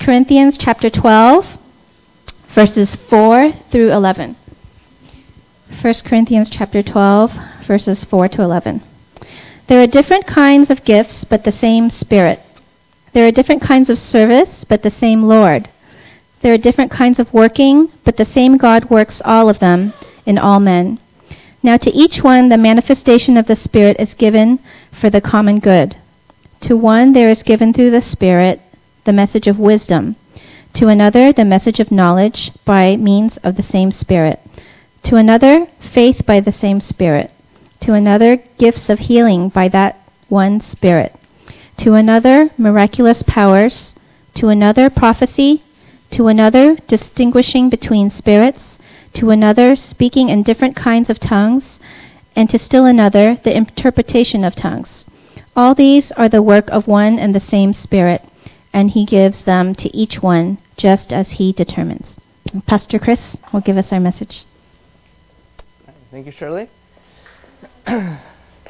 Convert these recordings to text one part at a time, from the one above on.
Corinthians chapter 12, verses 4 through 11. 1 Corinthians chapter 12, verses 4 to 11. There are different kinds of gifts, but the same Spirit. There are different kinds of service, but the same Lord. There are different kinds of working, but the same God works all of them in all men. Now to each one the manifestation of the Spirit is given for the common good. To one there is given through the Spirit the message of wisdom, to another the message of knowledge by means of the same Spirit, to another faith by the same Spirit, to another gifts of healing by that one Spirit, to another miraculous powers, to another prophecy, to another distinguishing between spirits, to another speaking in different kinds of tongues, and to still another the interpretation of tongues. All these are the work of one and the same Spirit, and he gives them to each one just as he determines. Pastor Chris will give us our message. Thank you, Shirley. All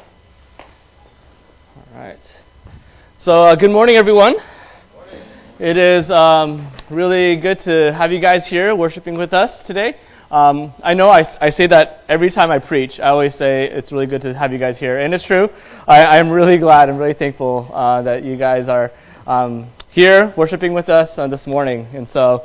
right. So, good morning, everyone. Morning. It is really good to have you guys here worshiping with us today. I know I say that every time I preach. I always say it's really good to have you guys here, and it's true. I'm really glad. I'm really thankful that you guys are here worshiping with us this morning. And so,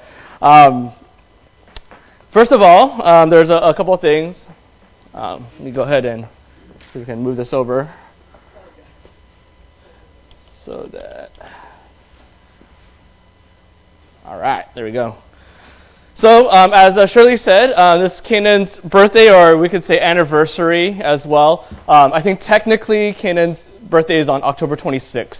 first of all, there's a couple of things. Let me go ahead and see if we can move this over so that. All right, there we go. So, as Shirley said, this is Canaan's birthday, or we could say anniversary as well. I think technically Canaan's birthday is on October 26th.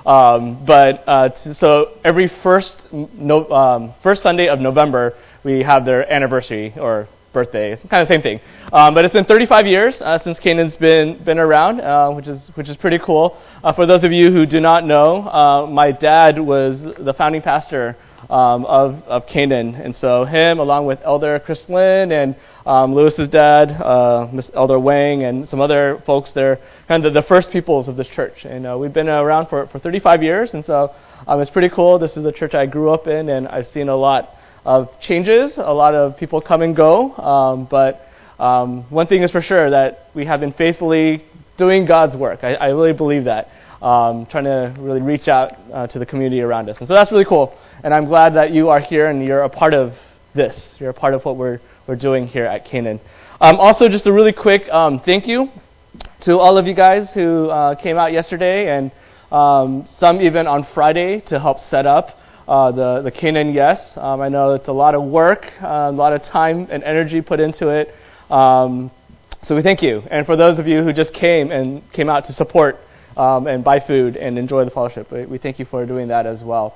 So every first Sunday of November, we have their anniversary or birthday. It's kind of the same thing. But it's been 35 years since Canaan's been around, which is pretty cool. For those of you who do not know, my dad was the founding pastor of Canaan, and so him, along with Elder Chris Lynn and Lewis's dad, Miss Elder Wang, and some other folks, they're kind of the first peoples of this church, and we've been around for 35 years, and so it's pretty cool. This is the church I grew up in, and I've seen a lot of changes, a lot of people come and go, but one thing is for sure, that we have been faithfully doing God's work. I really believe that, trying to really reach out to the community around us, and so that's really cool. And I'm glad that you are here and you're a part of this. You're a part of what we're doing here at Canaan. Also, just a really quick thank you to all of you guys who came out yesterday and some even on Friday to help set up the Canaan Yes. I know it's a lot of work, a lot of time and energy put into it. So we thank you. And for those of you who just came out to support and buy food and enjoy the fellowship, we thank you for doing that as well.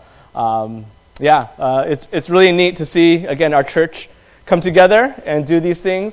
It's really neat to see, again, our church come together and do these things.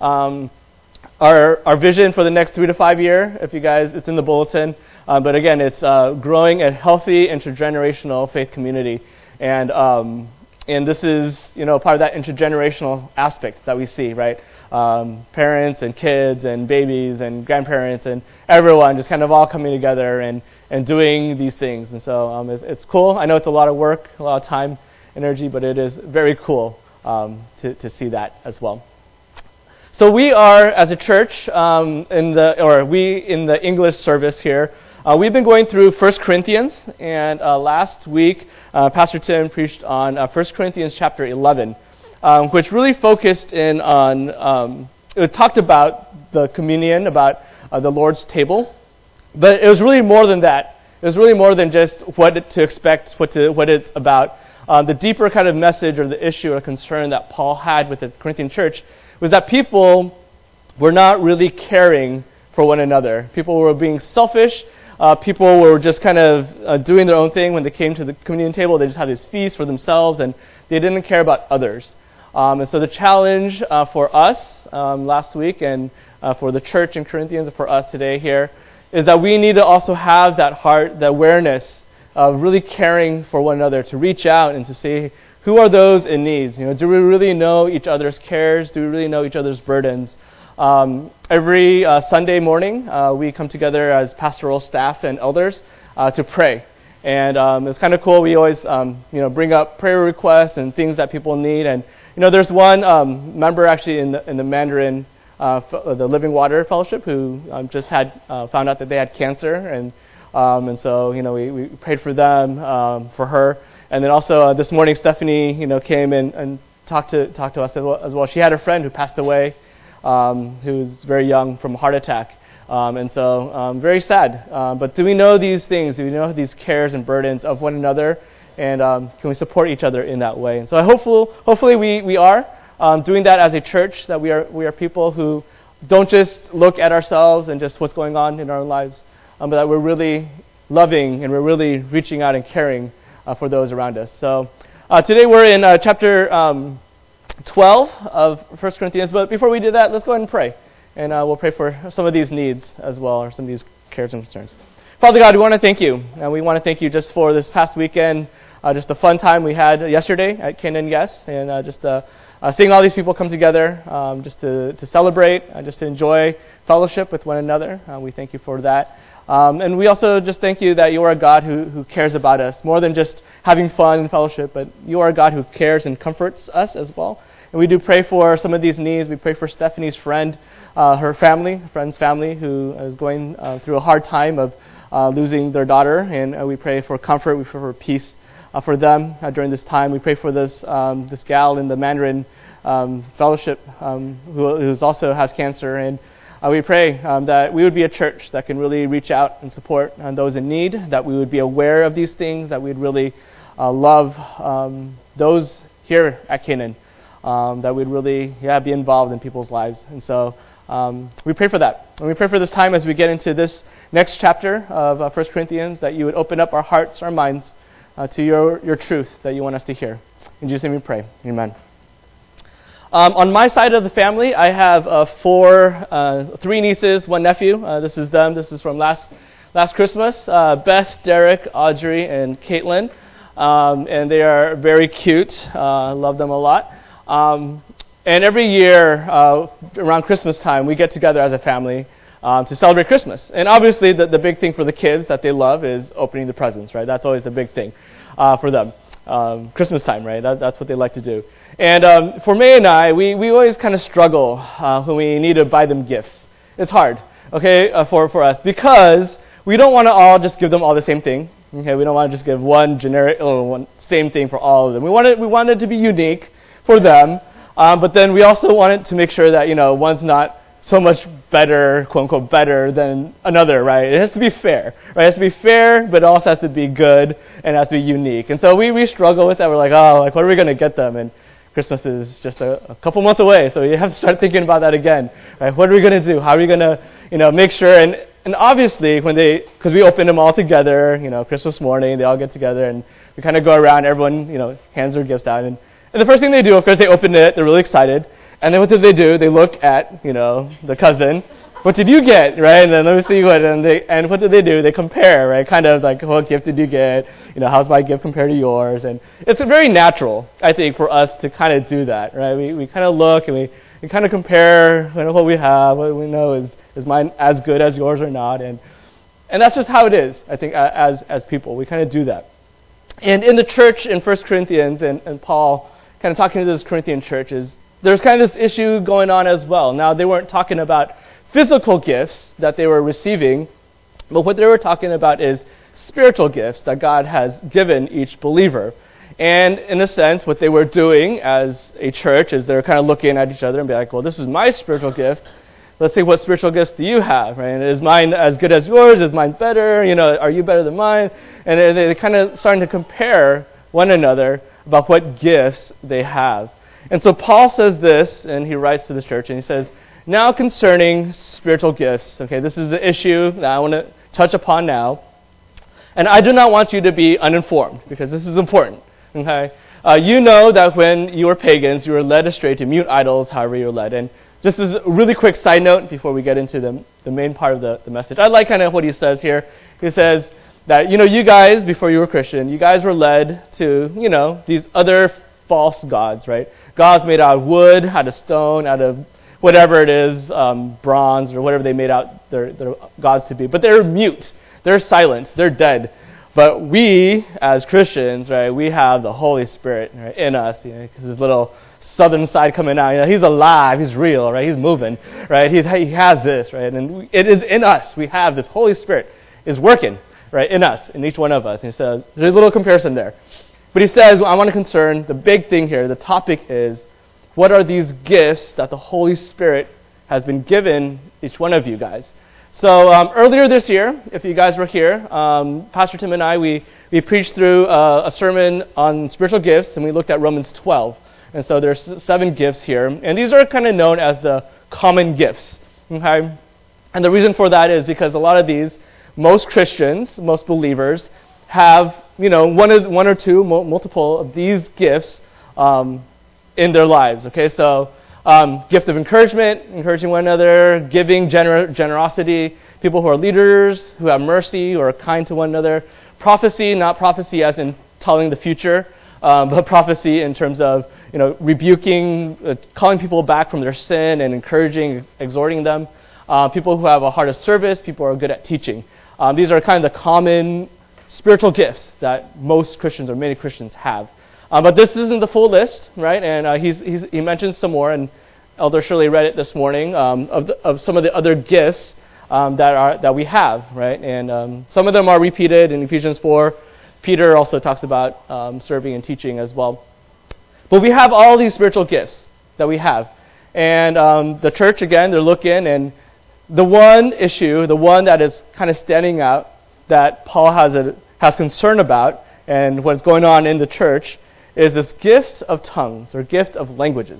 Our vision for the next 3 to 5 years, if you guys, it's in the bulletin. But again, it's growing a healthy intergenerational faith community, and this is part of that intergenerational aspect that we see, right? Parents and kids and babies and grandparents and everyone just kind of all coming together and doing these things. And so it's cool. I know it's a lot of work, a lot of time, energy, but it is very cool to see that as well. So we are, as a church, in the English service here, we've been going through 1 Corinthians, and last week Pastor Tim preached on 1 Corinthians chapter 11, which really focused in on, it talked about the communion, about the Lord's table. But it was really more than that. It was really more than just what to expect, what it's about. The deeper kind of message or the issue or concern that Paul had with the Corinthian church was that people were not really caring for one another. People were being selfish. People were just kind of doing their own thing. When they came to the communion table, they just had this feast for themselves, and they didn't care about others. And so the challenge for us last week and for the church in Corinthians and for us today here is that we need to also have that heart, that awareness of really caring for one another, to reach out and to see who are those in need. Do we really know each other's cares? Do we really know each other's burdens? Every Sunday morning, we come together as pastoral staff and elders to pray. And it's kind of cool. We always, bring up prayer requests and things that people need. And there's one member actually in the Mandarin, the Living Water Fellowship, who just had found out that they had cancer, and so we prayed for them, for her. And then also this morning, Stephanie came and talked to us as well. She had a friend who passed away, who's very young from a heart attack. And so very sad. But do we know these things? Do we know these cares and burdens of one another? And can we support each other in that way? And so hopefully we are doing that as a church, that we are people who don't just look at ourselves and just what's going on in our lives, but that we're really loving and we're really reaching out and caring for those around us. So today we're in chapter 12 of 1 Corinthians. But before we do that, let's go ahead and pray. And we'll pray for some of these needs as well, or some of these cares and concerns. Father God, we want to thank you. And we want to thank you just for this past weekend, just the fun time we had yesterday at Canaan Yes, and just seeing all these people come together just to celebrate, just to enjoy fellowship with one another. We thank you for that. And we also just thank you that you are a God who cares about us, more than just having fun and fellowship, but you are a God who cares and comforts us as well. And we do pray for some of these needs. We pray for Stephanie's friend's family, who is going through a hard time of losing their daughter, and we pray for comfort, we pray for peace for them during this time. We pray for this gal in the Mandarin Fellowship who also has cancer, and we pray that we would be a church that can really reach out and support those in need, that we would be aware of these things, that we'd really love those here at Canaan, that we'd really be involved in people's lives. And so we pray for that. And we pray for this time as we get into this next chapter of 1 Corinthians, that you would open up our hearts, our minds to your truth that you want us to hear. In Jesus' name we pray. Amen. On my side of the family, I have three nieces, one nephew. This is them. This is from last Christmas. Beth, Derek, Audrey, and Caitlin. And they are very cute. Love them a lot. And every year around Christmas time, we get together as a family to celebrate Christmas. And obviously, the big thing for the kids that they love is opening the presents, right? That's always the big thing for them. Christmas time, right? That's what they like to do. And for May and I, we always kind of struggle when we need to buy them gifts. It's hard, okay, for us, because we don't want to all just give them all the same thing. Okay, we don't want to just give one generic, one same thing for all of them. We want it to be unique for them, but then we also want it to make sure that one's not so much better, quote unquote, better than another, right? It has to be fair, right? It has to be fair, but it also has to be good and it has to be unique. And so we struggle with that. We're like, what are we going to get them? And Christmas is just a couple months away, so you have to start thinking about that again, right? What are we going to do? How are we going to, make sure? And obviously, because we open them all together, Christmas morning, they all get together, and we kind of go around, everyone, hands their gifts out. And the first thing they do, of course, they open it, they're really excited. And then what do? They look at, the cousin. What did you get, right? And then let me see what, and what do? They compare, right? Kind of like, what gift did you get? How's my gift compared to yours? And it's very natural, I think, for us to kind of do that, right? We kind of look and we kind of compare what we have, what we know is mine as good as yours or not, and that's just how it is, I think, as people. We kind of do that. And in the church in 1 Corinthians, and Paul kind of talking to this Corinthian church, there's kind of this issue going on as well. Now, they weren't talking about physical gifts that they were receiving, but what they were talking about is spiritual gifts that God has given each believer. And in a sense, what they were doing as a church is they're kind of looking at each other and be like, well, this is my spiritual gift. Let's see, what spiritual gifts do you have? Right? And is mine as good as yours? Is mine better? Are you better than mine? And they kind of starting to compare one another about what gifts they have. And so Paul says this, and he writes to this church, and he says, now concerning spiritual gifts, okay, this is the issue that I want to touch upon now. And I do not want you to be uninformed, because this is important, okay? You know that when you were pagans, you were led astray to mute idols, however you were led. And just as a really quick side note before we get into the main part of the message, I like kind of what he says here. He says that, you guys, before you were Christian, you guys were led to, these other false gods, right? Gods made out of wood, out of stone, out of whatever it is, bronze or whatever they made out their gods to be. But they're mute. They're silent. They're dead. But we, as Christians, right, we have the Holy Spirit, right, in us, because his little southern side coming out. He's alive, he's real, right? He's moving, right? He has this, right? And it is in us. We have this Holy Spirit is working, right, in us, in each one of us. And he says, there's a little comparison there. But he says, I want to concern, the big thing here, the topic is, what are these gifts that the Holy Spirit has been given each one of you guys? So earlier this year, if you guys were here, Pastor Tim and I, we preached through a sermon on spiritual gifts, and we looked at Romans 12. And so there's 7 gifts here. And these are kind of known as the common gifts. Okay? And the reason for that is because a lot of these, most Christians, most believers, have one or two, multiple of these gifts in their lives. Okay, so gift of encouragement, encouraging one another, giving, generosity, people who are leaders, who have mercy, who are kind to one another. Prophecy, not prophecy as in telling the future, but prophecy in terms of rebuking, calling people back from their sin and encouraging, exhorting them. People who have a heart of service, people who are good at teaching. These are kind of the common spiritual gifts that most Christians or many Christians have. But this isn't the full list, right? And he mentioned some more, and Elder Shirley read it this morning, of some of the other gifts that we have, right? And some of them are repeated in Ephesians 4. Peter also talks about serving and teaching as well. But we have all these spiritual gifts that we have. And the church, again, they're looking, and the one issue, the one that is kind of standing out that Paul has concern about and what's going on in the church is this gift of tongues or gift of languages.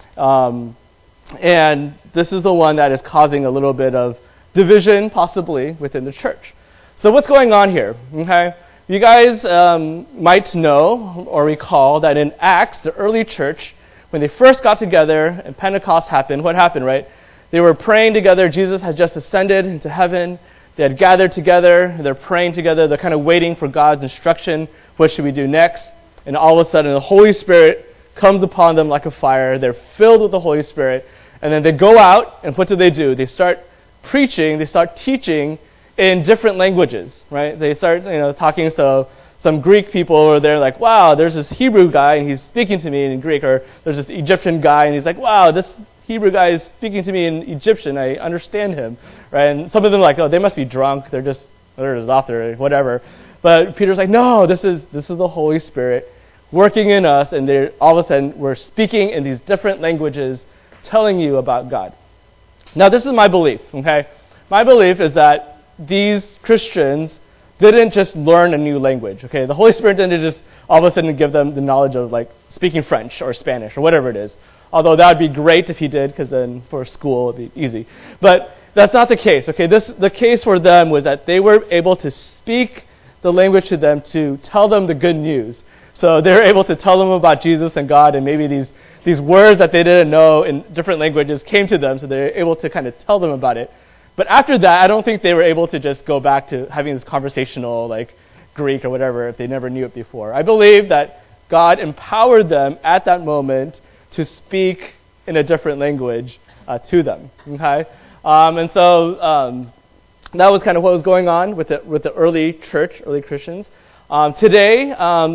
And this is the one that is causing a little bit of division, possibly, within the church. So what's going on here? Okay, you guys might know or recall that in Acts, the early church, when they first got together and Pentecost happened, what happened, right? They were praying together. Jesus had just ascended into heaven. They had gathered together. They're praying together. They're kind of waiting for God's instruction. What should we do next? And all of a sudden, the Holy Spirit comes upon them like a fire. They're filled with the Holy Spirit. And then they go out, and what do? They start preaching. They start teaching in different languages, right? They start, talking. So some Greek people are there like, wow, there's this Hebrew guy, and he's speaking to me in Greek. Or there's this Egyptian guy, and he's like, wow, this Hebrew guy is speaking to me in Egyptian. I understand him, right? And some of them are like, oh, they must be drunk. They're just off there, whatever. But Peter's like, no, this is the Holy Spirit working in us, and all of a sudden we're speaking in these different languages, telling you about God. Now, this is my belief. Okay, my belief is that these Christians didn't just learn a new language. Okay, the Holy Spirit didn't just all of a sudden give them the knowledge of like speaking French or Spanish or whatever it is. Although that would be great if he did, because then for school it would be easy. But that's not the case. Okay, the case for them was that they were able to speak the language to them to tell them the good news. So they were able to tell them about Jesus and God, and maybe these words that they didn't know in different languages came to them, so they were able to kind of tell them about it. But after that, I don't think they were able to just go back to having this conversational like Greek or whatever if they never knew it before. I believe that God empowered them at that moment to speak in a different language to them. Okay, and so that was kind of what was going on with the early church, early Christians. Today,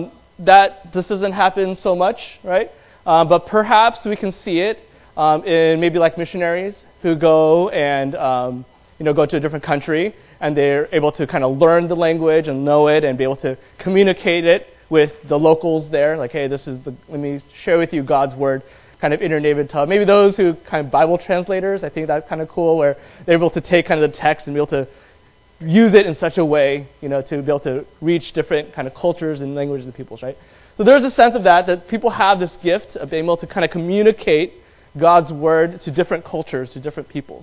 that this doesn't happen so much, right? But perhaps we can see it in maybe like missionaries who go and go to a different country, and they're able to kind of learn the language and know it and be able to communicate it with the locals there. Like, hey, let me share with you God's word, kind of in your native tongue. Maybe those who kind of Bible translators, I think that's kind of cool, where they're able to take kind of the text and be able to use it in such a way, to be able to reach different kind of cultures and languages of peoples, right? So there's a sense of that people have this gift of being able to kind of communicate God's word to different cultures, to different peoples.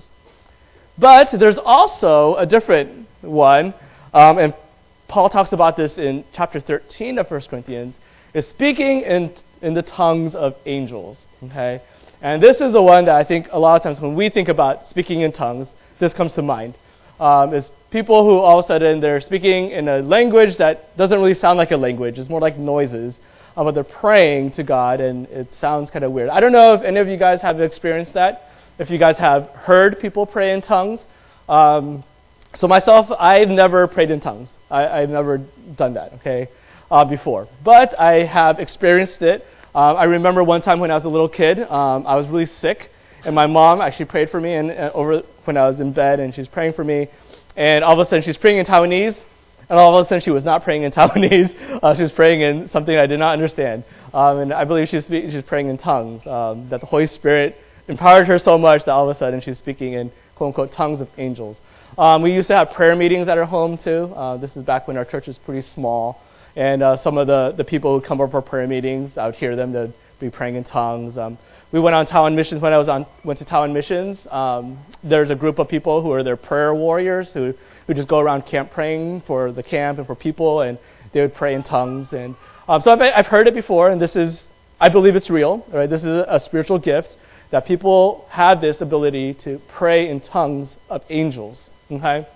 But there's also a different one, and Paul talks about this in chapter 13 of 1 Corinthians, is speaking in the tongues of angels, okay? And this is the one that I think a lot of times when we think about speaking in tongues, this comes to mind. Is people who all of a sudden they're speaking in a language that doesn't really sound like a language. It's more like noises, but they're praying to God, and it sounds kind of weird. I don't know if any of you guys have experienced that, if you guys have heard people pray in tongues. So myself, I've never prayed in tongues. I've never done that, okay, before. But I have experienced it. I remember one time when I was a little kid, I was really sick, and my mom actually prayed for me and over when I was in bed, and she was praying for me. And all of a sudden, she's praying in Taiwanese, and all of a sudden, she was not praying in Taiwanese. She was praying in something I did not understand. And I believe she was praying in tongues, that the Holy Spirit empowered her so much that all of a sudden, she's speaking in, quote-unquote, tongues of angels. We used to have prayer meetings at our home, too. This is back when our church was pretty small. And some of the people who come over for prayer meetings, I would hear them. They'd be praying in tongues. We went on Taiwan missions. When I went to Taiwan missions, there's a group of people who are their prayer warriors who just go around camp praying for the camp and for people, and they would pray in tongues. And so I've heard it before, and I believe it's real. Right? This is a spiritual gift that people have this ability to pray in tongues of angels. Okay,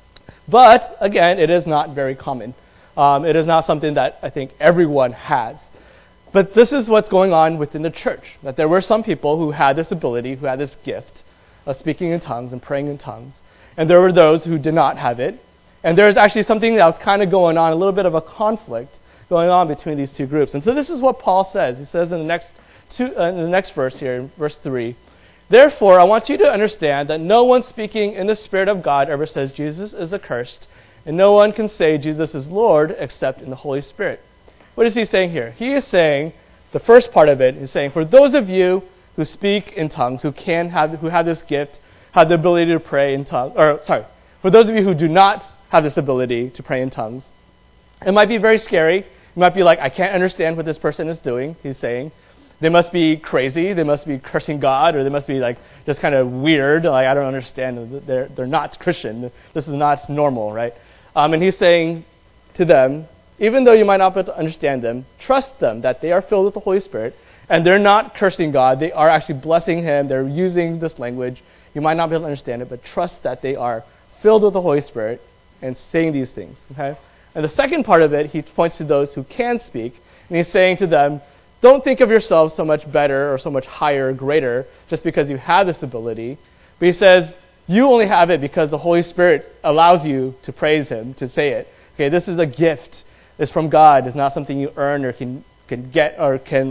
but again, it is not very common. It is not something that I think everyone has. But this is what's going on within the church, that there were some people who had this ability, who had this gift of speaking in tongues and praying in tongues. And there were those who did not have it. And there's actually something that was kind of going on, a little bit of a conflict going on between these two groups. And so this is what Paul says. He says in the next verse here, in verse 3, "Therefore, I want you to understand that no one speaking in the Spirit of God ever says Jesus is accursed, and no one can say Jesus is Lord except in the Holy Spirit." What is he saying here? He is saying, the first part of it is saying, for those of you who speak in tongues, who have this gift, have the ability to pray in tongues, for those of you who do not have this ability to pray in tongues, it might be very scary. You might be like, I can't understand what this person is doing, he's saying. They must be crazy, they must be cursing God, or they must be like just kind of weird, like I don't understand, they're not Christian, this is not normal, right? And he's saying to them, even though you might not be able to understand them, trust them that they are filled with the Holy Spirit, and they're not cursing God, they are actually blessing Him, they're using this language. You might not be able to understand it, but trust that they are filled with the Holy Spirit and saying these things, okay? And the second part of it, he points to those who can speak, and he's saying to them, don't think of yourselves so much better or so much higher or greater just because you have this ability. But he says, you only have it because the Holy Spirit allows you to praise Him, to say it. Okay, this is a gift. It's from God. It's not something you earn or can get or can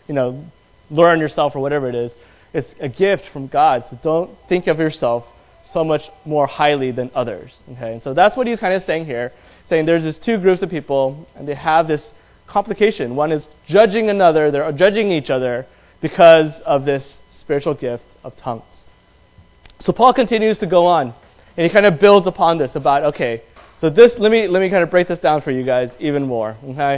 learn yourself or whatever it is. It's a gift from God. So don't think of yourself so much more highly than others. Okay, and so that's what he's kind of saying here, saying there's these two groups of people and they have this complication. One is judging another. They're judging each other because of this spiritual gift of tongues. So Paul continues to go on, and he kind of builds upon this about, okay, so this, let me kind of break this down for you guys even more, okay?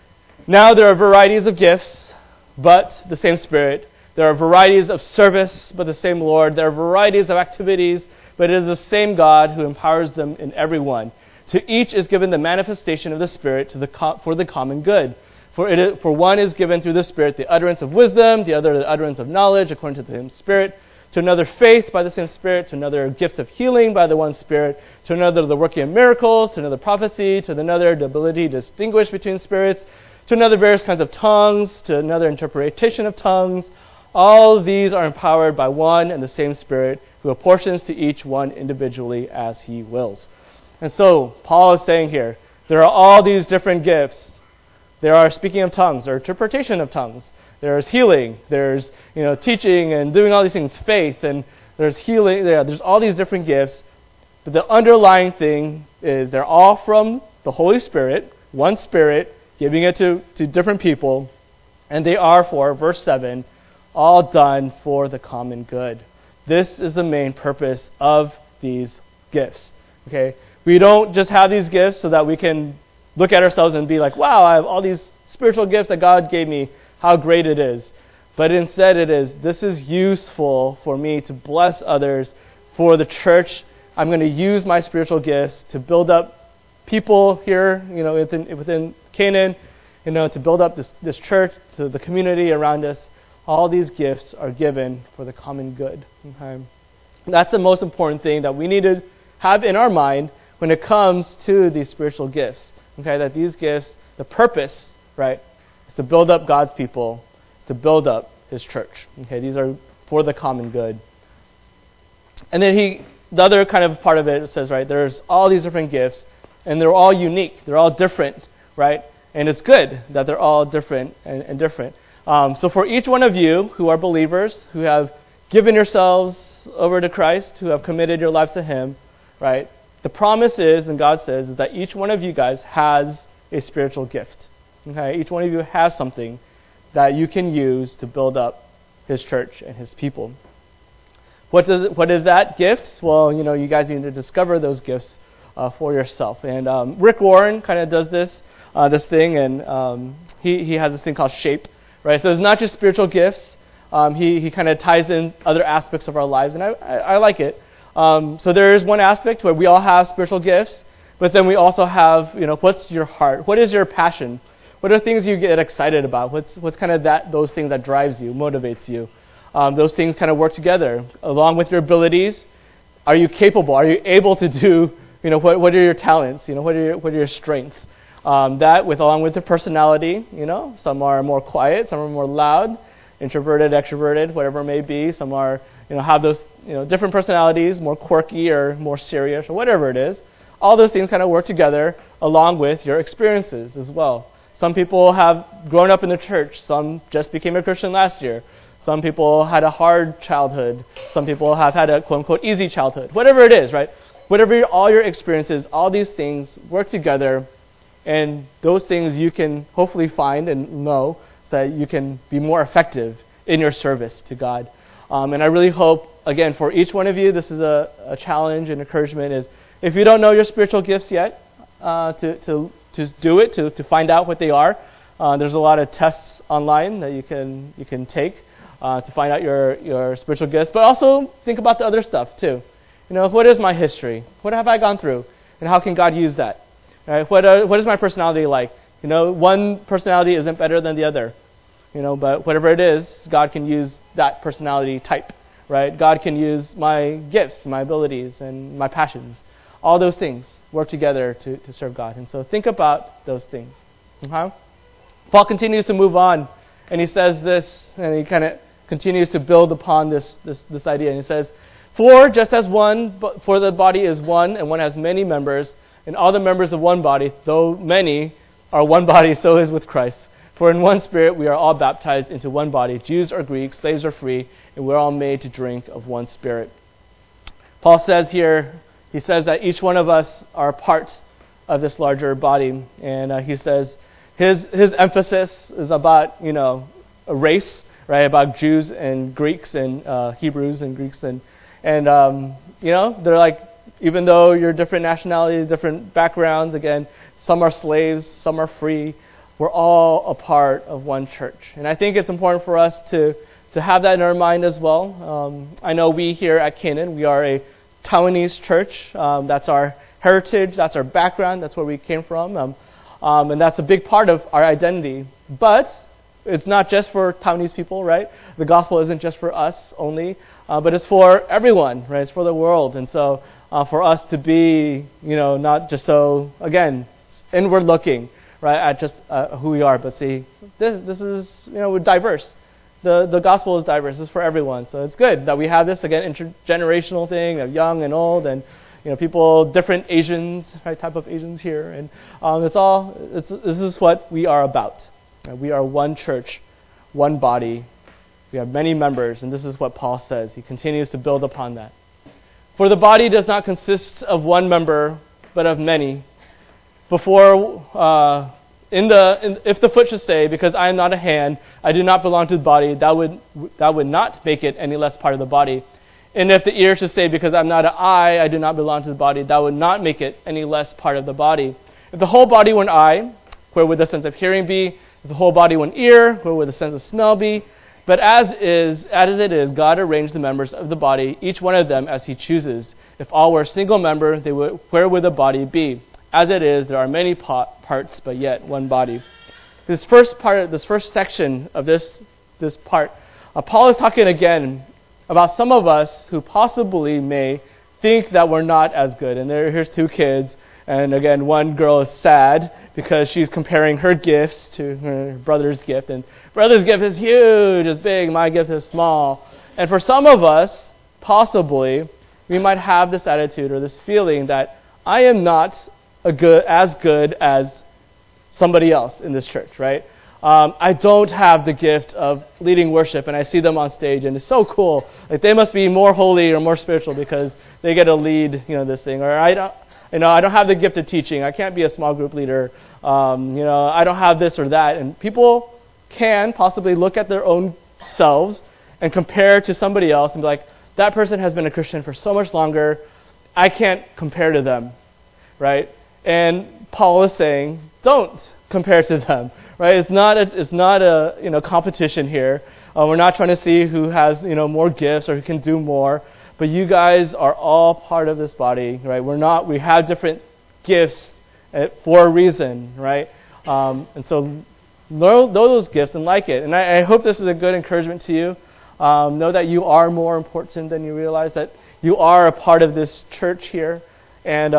Now there are varieties of gifts, but the same Spirit. There are varieties of service, but the same Lord. There are varieties of activities, but it is the same God who empowers them in everyone. To each is given the manifestation of the Spirit for the common good. For one is given through the Spirit the utterance of wisdom, the other the utterance of knowledge according to the same Spirit. To another faith by the same Spirit, to another gifts of healing by the one Spirit, to another the working of miracles, to another prophecy, to another the ability to distinguish between spirits, to another various kinds of tongues, to another interpretation of tongues. All these are empowered by one and the same Spirit, who apportions to each one individually as He wills. And so, Paul is saying here, there are all these different gifts. There are speaking of tongues, or interpretation of tongues. There's healing, there's teaching and doing all these things, faith, and there's healing, there's all these different gifts. But the underlying thing is they're all from the Holy Spirit, one Spirit, giving it to different people, and they are for, verse 7, all done for the common good. This is the main purpose of these gifts. Okay? We don't just have these gifts so that we can look at ourselves and be like, wow, I have all these spiritual gifts that God gave me. How great it is. But instead this is useful for me to bless others, for the church. I'm going to use my spiritual gifts to build up people here, within Canaan, to build up this church, to the community around us. All these gifts are given for the common good. Okay? That's the most important thing that we need to have in our mind when it comes to these spiritual gifts. Okay, that these gifts, the purpose, right, is to build up God's people, to build up His church. Okay, these are for the common good. And then he the other kind of part of it says, right, there's all these different gifts, and they're all unique. They're all different, right? And it's good that they're all different and different. So for each one of you who are believers, who have given yourselves over to Christ, who have committed your lives to Him, right, the promise is, and God says, is that each one of you guys has a spiritual gift. Okay? Each one of you has something that you can use to build up His church and His people. What is that gift? Well, you guys need to discover those gifts for yourself. And Rick Warren kind of does this thing, and he has this thing called SHAPE, right? So it's not just spiritual gifts. He kind of ties in other aspects of our lives, and I like it. So there is one aspect where we all have spiritual gifts, but then we also have, what's your heart? What is your passion? What are things you get excited about? What's kind of those things that drives you, motivates you? Those things kind of work together along with your abilities. Are you capable? Are you able to do? What are your talents? What are your strengths? Along with the personality. Some are more quiet, some are more loud, introverted, extroverted, whatever it may be. Some are have those different personalities, more quirky or more serious or whatever it is. All those things kind of work together along with your experiences as well. Some people have grown up in the church. Some just became a Christian last year. Some people had a hard childhood. Some people have had a quote-unquote easy childhood. Whatever it is, right? All your experiences, all these things work together, and those things you can hopefully find and know so that you can be more effective in your service to God. And I really hope, again, for each one of you, this is a challenge and encouragement is, if you don't know your spiritual gifts yet, to do it, to find out what they are. There's a lot of tests online that you can take to find out your spiritual gifts, but also think about the other stuff too. What is my history? What have I gone through, and how can God use that? Right? What is my personality like? One personality isn't better than the other. But whatever it is, God can use that personality type, right? God can use my gifts, my abilities, and my passions. All those things work together to serve God. And so think about those things. Okay? Paul continues to move on, and he says this, and he kind of continues to build upon this idea. And he says, for the body is one, and one has many members, and all the members of one body, though many are one body, so is with Christ. For in one Spirit we are all baptized into one body, Jews or Greeks, slaves or free, and we're all made to drink of one Spirit. Paul says here, he says that each one of us are parts of this larger body, and he says his emphasis is about a race, right? About Jews and Greeks and Hebrews and Greeks and they're like, even though you're different nationalities, different backgrounds, again, some are slaves, some are free. We're all a part of one church, and I think it's important for us to have that in our mind as well. I know we here at Canaan, we are a Taiwanese church. That's our heritage, that's our background, that's where we came from, and that's a big part of our identity. But it's not just for Taiwanese people, right? The gospel isn't just for us only, but it's for everyone, right? It's for the world. And so for us to be, not just so, again, inward looking, right, at just who we are, but see, this is, we're diverse. The gospel is diverse. It's for everyone. So it's good that we have this, again, intergenerational thing of young and old and, people, different Asians, right, type of Asians here. And this is what we are about. We are one church, one body. We have many members, and this is what Paul says. He continues to build upon that. For the body does not consist of one member, but of many. If the foot should say, because I am not a hand, I do not belong to the body, that would not make it any less part of the body. And if the ear should say, because I'm not an eye, I do not belong to the body, that would not make it any less part of the body. If the whole body were an eye, where would the sense of hearing be? If the whole body were an ear, where would the sense of smell be? But as it is, God arranged the members of the body, each one of them as He chooses. If all were a single member, where would the body be? As it is, there are many parts, but yet one body. This first section of this part, Paul is talking again about some of us who possibly may think that we're not as good. And here's two kids, and again, one girl is sad because she's comparing her gifts to her brother's gift, and brother's gift is huge, is big, my gift is small. And for some of us, possibly, we might have this attitude or this feeling that I am not as good as somebody else in this church, right? I don't have the gift of leading worship, and I see them on stage, and it's so cool. Like they must be more holy or more spiritual because they get to lead, this thing. Or I don't have the gift of teaching. I can't be a small group leader. I don't have this or that. And people can possibly look at their own selves and compare to somebody else and be like, that person has been a Christian for so much longer. I can't compare to them, right? And Paul is saying, don't compare to them, right? It's not a competition here. We're not trying to see who has more gifts or who can do more. But you guys are all part of this body, right? We have different gifts for a reason, right? And so know those gifts and like it. And I hope this is a good encouragement to you. Know that you are more important than you realize, that you are a part of this church here. And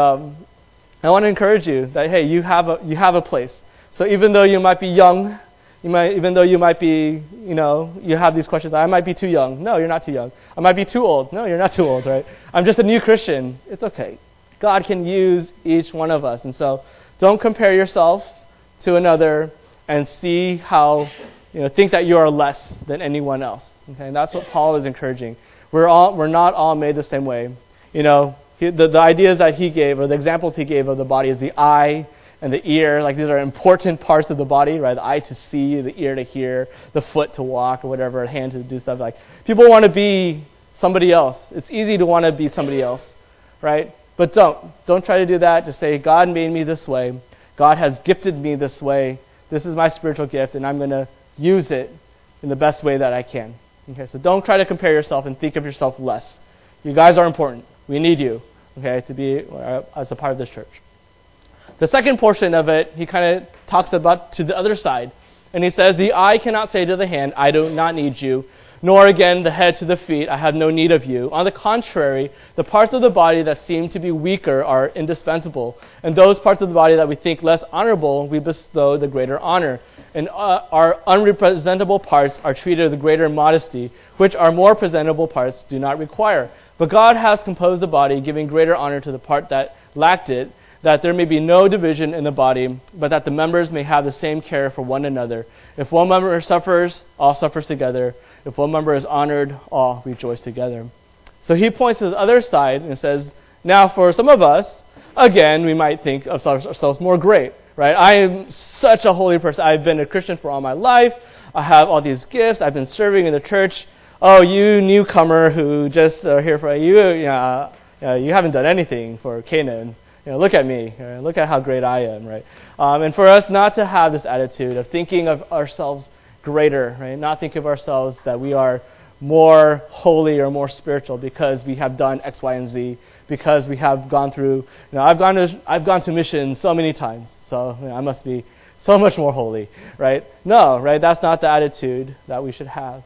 I want to encourage you that, hey, you have a place. So even though you might be young, even though you might be, you have these questions. I might be too young. No, you're not too young. I might be too old. No, you're not too old, right? I'm just a new Christian. It's okay. God can use each one of us. And so don't compare yourselves to another and see how, think that you are less than anyone else. Okay, and that's what Paul is encouraging. We're not all made the same way. The ideas that he gave, or the examples he gave of the body is the eye and the ear. Like these are important parts of the body, right? The eye to see, the ear to hear, the foot to walk, or whatever, the hand to do stuff. Like people want to be somebody else. It's easy to want to be somebody else, right? But don't try to do that. Just say, God made me this way. God has gifted me this way. This is my spiritual gift, and I'm going to use it in the best way that I can. Okay, so don't try to compare yourself and think of yourself less. You guys are important. We need you, okay, to be as a part of this church. The second portion of it, he kind of talks about to the other side. And he says, the eye cannot say to the hand, I do not need you, nor again the head to the feet, I have no need of you. On the contrary, the parts of the body that seem to be weaker are indispensable. And those parts of the body that we think less honorable, we bestow the greater honor. And our unrepresentable parts are treated with greater modesty, which our more presentable parts do not require. But God has composed the body, giving greater honor to the part that lacked it, that there may be no division in the body, but that the members may have the same care for one another. If one member suffers, all suffers together. If one member is honored, all rejoice together. So he points to the other side and says, now for some of us, again, we might think of ourselves more great, right? I am such a holy person. I've been a Christian for all my life. I have all these gifts. I've been serving in the church. Oh, you newcomer who just are here for you haven't done anything for Canaan. Look at me. Right? Look at how great I am, right? And for us not to have this attitude of thinking of ourselves greater, right? Not think of ourselves that we are more holy or more spiritual because we have done X, Y, and Z, because we have gone through. I've gone to missions so many times, so I must be so much more holy, right? No, right? That's not the attitude that we should have.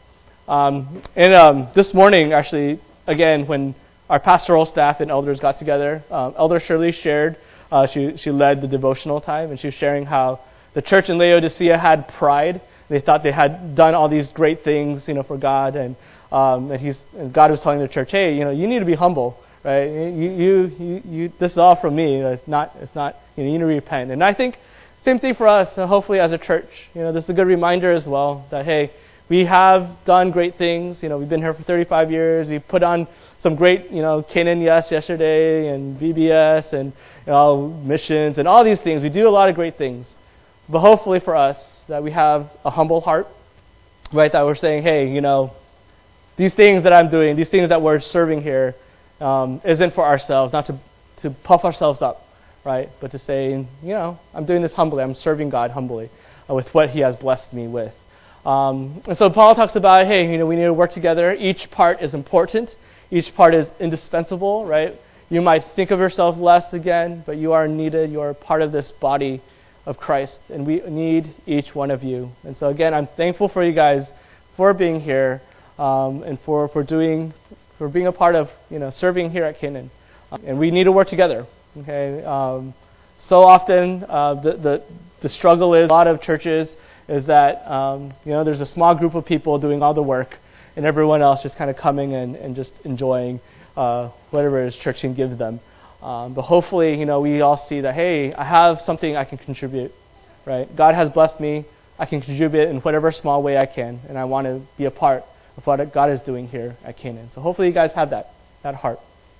This morning, actually, again, when our pastoral staff and elders got together, Elder Shirley shared, she led the devotional time, and she was sharing how the church in Laodicea had pride. They thought they had done all these great things, for God, and God was telling the church, hey, you need to be humble, right? You this is all from me. It's not. You need to repent. And I think same thing for us. Hopefully, as a church, this is a good reminder as well that hey, we have done great things. We've been here for 35 years. We've put on some great, Canaan yesterday, and VBS, and missions, and all these things. We do a lot of great things. But hopefully for us, that we have a humble heart, right? That we're saying, hey, these things that I'm doing, these things that we're serving here, isn't for ourselves, not to puff ourselves up, right? But to say, I'm doing this humbly. I'm serving God humbly with what He has blessed me with. And so Paul talks about, hey, we need to work together. Each part is important. Each part is indispensable, right? You might think of yourself less again, but you are needed. You are part of this body of Christ, and we need each one of you. And so again, I'm thankful for you guys for being here, and for being a part of serving here at Canaan. And we need to work together. Okay. So often the struggle is a lot of churches is that there's a small group of people doing all the work, and everyone else just kind of coming and just enjoying whatever his church can give them. But hopefully, we all see that, hey, I have something I can contribute, right? God has blessed me. I can contribute in whatever small way I can, and I want to be a part of what God is doing here at Canaan. So hopefully you guys have that heart.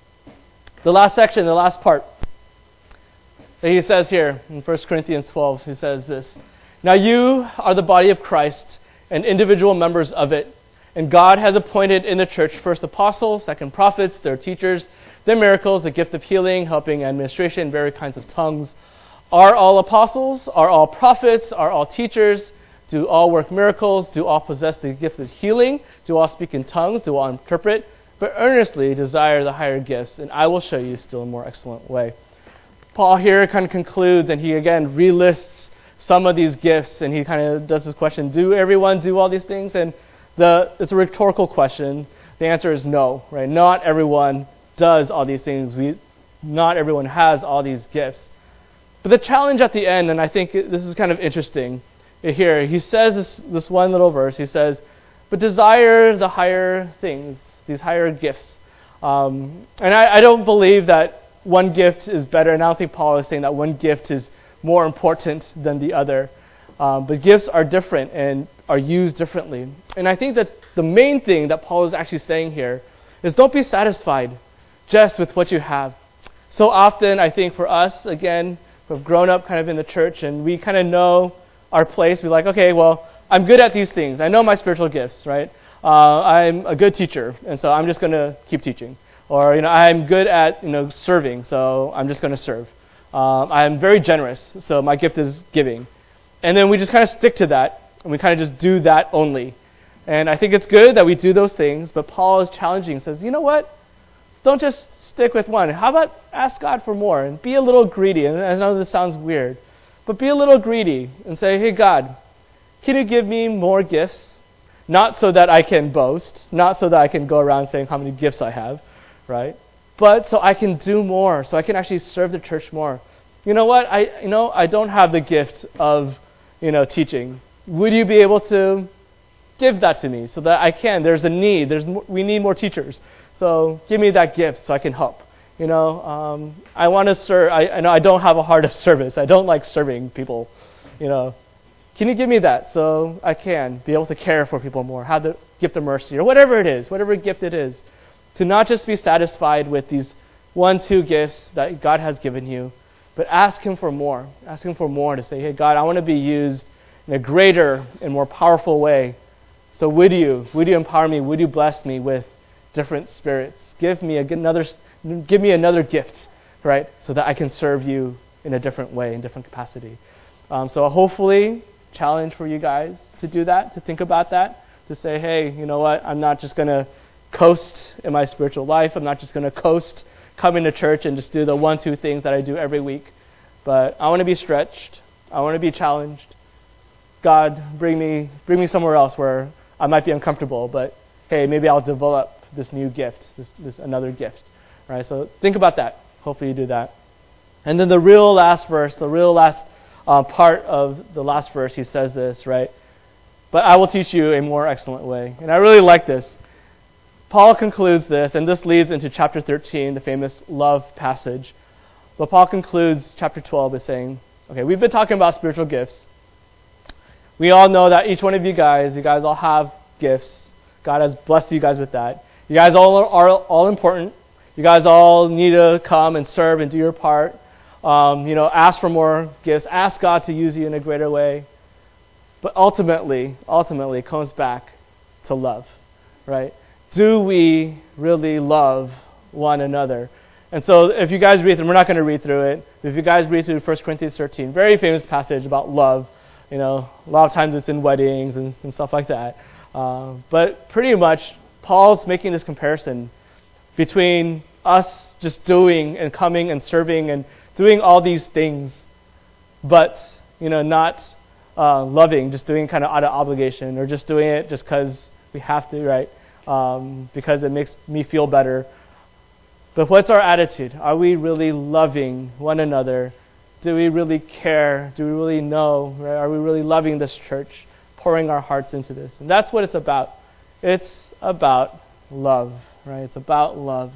The last section, the last part that he says here in 1 Corinthians 12, he says this: "Now you are the body of Christ and individual members of it. And God has appointed in the church first apostles, second prophets, third teachers, then miracles, the gift of healing, helping, administration, various kinds of tongues. Are all apostles? Are all prophets? Are all teachers? Do all work miracles? Do all possess the gift of healing? Do all speak in tongues? Do all interpret? But earnestly desire the higher gifts, and I will show you still a more excellent way." Paul here kind of concludes, and he again relists some of these gifts, and he kind of does this question: do everyone do all these things? And it's a rhetorical question. The answer is no, right? Not everyone does all these things. Not everyone has all these gifts. But the challenge at the end, and I think this is kind of interesting here, he says this one little verse, he says, "But desire the higher things," these higher gifts. And I don't believe that one gift is better, and I don't think Paul is saying that one gift is more important than the other. But gifts are different and are used differently. And I think that the main thing that Paul is actually saying here is don't be satisfied just with what you have. So often, I think for us, again, we've grown up kind of in the church and we kind of know our place. We're like, okay, well, I'm good at these things. I know my spiritual gifts, right? I'm a good teacher, and so I'm just going to keep teaching. Or, I'm good at, serving, so I'm just going to serve. I'm very generous, so my gift is giving. And then we just kind of stick to that, and we kind of just do that only. And I think it's good that we do those things, but Paul is challenging, says, you know what? Don't just stick with one. How about ask God for more and be a little greedy? And I know this sounds weird, but be a little greedy and say, hey, God, can you give me more gifts? Not so that I can boast, not so that I can go around saying how many gifts I have, right? But so I can do more, so I can actually serve the church more. You know what? I don't have the gift of, teaching. Would you be able to give that to me so that I can? There's a need. We need more teachers. So give me that gift so I can help. I want to serve. I know I don't have a heart of service. I don't like serving people. Can you give me that so I can be able to care for people more, have the gift of mercy, or whatever it is, whatever gift it is, to not just be satisfied with these 1-2 gifts that God has given you, but ask Him for more. Ask Him for more to say, hey, God, I want to be used in a greater and more powerful way. So would you empower me? Would you bless me with different spirits? Give me another gift, right, so that I can serve you in a different way, in different capacity. So hopefully, challenge for you guys to do that, to think about that, to say, hey, you know what? I'm not just going to coast in my spiritual life. I'm not just going to coast coming to church and just do the 1-2 things that I do every week. But I want to be stretched. I want to be challenged. God, bring me somewhere else where I might be uncomfortable, but hey, maybe I'll develop this new gift, this another gift. All right, so think about that. Hopefully you do that. And then the real last verse, part of the last verse, he says this, right? But I will teach you a more excellent way. And I really like this. Paul concludes this, and this leads into chapter 13, the famous love passage. But Paul concludes chapter 12 by saying, okay, we've been talking about spiritual gifts. We all know that each one of you guys all have gifts. God has blessed you guys with that. You guys all are all important. You guys all need to come and serve and do your part. Ask for more gifts. Ask God to use you in a greater way. But ultimately, it comes back to love, right? Do we really love one another? And so if you guys read through, we're not going to read through it, but if you guys read through 1 Corinthians 13, very famous passage about love. A lot of times it's in weddings and stuff like that. But pretty much, Paul's making this comparison between us just doing and coming and serving and doing all these things, but not loving, just doing kind of out of obligation, or just doing it just because we have to, right? Because it makes me feel better. But what's our attitude? Are we really loving one another? Do we really care? Do we really know? Right? Are we really loving this church, pouring our hearts into this? And that's what it's about. It's about love, right? It's about love.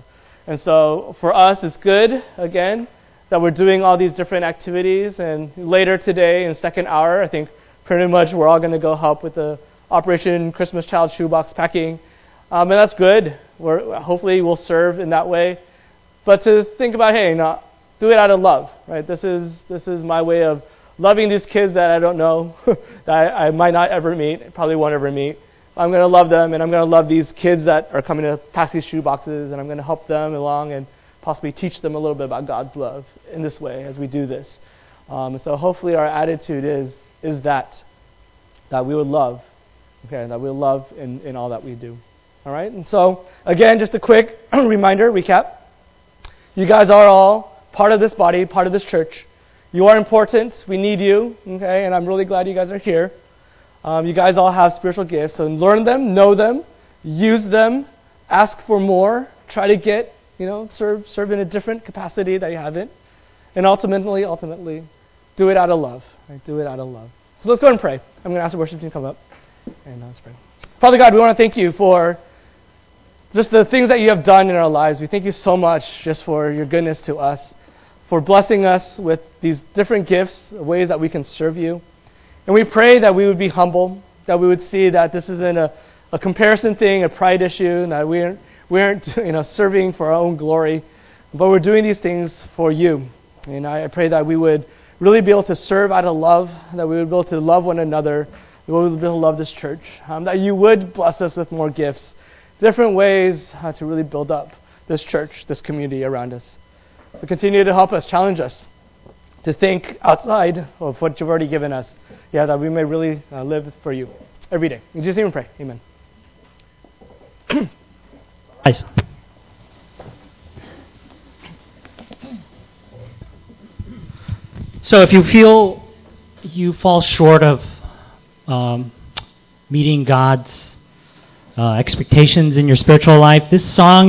And so for us, it's good, again, that we're doing all these different activities. And later today, in the second hour, I think pretty much we're all going to go help with the Operation Christmas Child shoebox packing. And that's good. Hopefully we'll serve in that way. But to think about, hey, do it out of love, right? This is my way of loving these kids that I don't know, that I might not ever meet, probably won't ever meet. I'm going to love them, and I'm going to love these kids that are coming to pass these shoe boxes, and I'm going to help them along and possibly teach them a little bit about God's love in this way as we do this. So hopefully our attitude is that we would love, that we would love in all that we do. All right? And so, again, just a quick reminder, recap. You guys are all part of this body, part of this church. You are important. We need you, okay? And I'm really glad you guys are here. You guys all have spiritual gifts, so learn them, know them, use them, ask for more, try to get, serve in a different capacity that you haven't, and ultimately, do it out of love. Right? Do it out of love. So let's go and pray. I'm going to ask the worship team to come up, and let's pray. Father God, we want to thank you for just the things that you have done in our lives. We thank you so much just for your goodness to us, for blessing us with these different gifts, ways that we can serve you. And we pray that we would be humble, that we would see that this isn't a comparison thing, a pride issue, and that we aren't serving for our own glory, but we're doing these things for you. And I pray that we would really be able to serve out of love, that we would be able to love one another, that we would be able to love this church, that you would bless us with more gifts, different ways to really build up this church, this community around us. So continue to help us, challenge us to think outside of what you've already given us, that we may really live for you every day. In Jesus' name we pray. Amen. Nice. So if you feel you fall short of meeting God's expectations in your spiritual life, this song